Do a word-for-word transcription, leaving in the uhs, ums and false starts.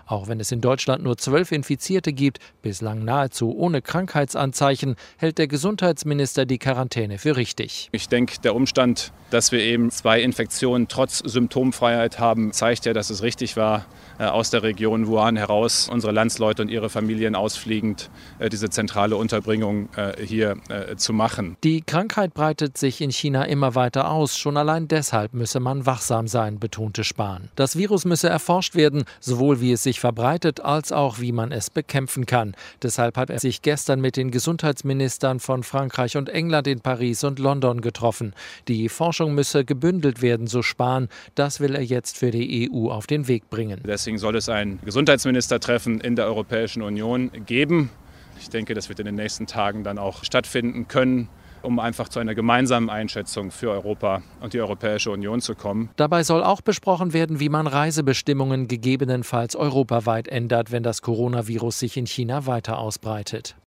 Auch wenn es in Deutschland nur zwölf Infizierte gibt, bislang nahezu ohne Krankheitsanzeichen, hält der Gesundheitsminister die Quarantäne für richtig. Ich denke, der Umstand, dass wir eben zwei Infektionen trotz Symptomfreiheit haben, zeigt ja, dass es richtig war, aus der Region Wuhan heraus unsere Landsleute und ihre Familien ausfliegend diese zentrale Unterbringung hier zu machen. Die Krankheit breitet sich in China immer weiter aus. Schon allein deshalb müsse man wachsam sein, betonte Spahn. Das Virus müsse erforscht werden, sowohl wie es sich verbreitet, als auch wie man es bekämpfen kann. Deshalb hat er sich gestern mit den Gesundheitsministern von Frankreich und England in Paris und London getroffen. Die Forschung müsse gebündelt werden, so Spahn. Das will er jetzt für die E U auf den Weg bringen. Deswegen soll es ein Gesundheitsministertreffen in der Europäischen Union geben. Ich denke, das wird in den nächsten Tagen dann auch stattfinden können, um einfach zu einer gemeinsamen Einschätzung für Europa und die Europäische Union zu kommen. Dabei soll auch besprochen werden, wie man Reisebestimmungen gegebenenfalls europaweit ändert, wenn das Coronavirus sich in China weiter ausbreitet.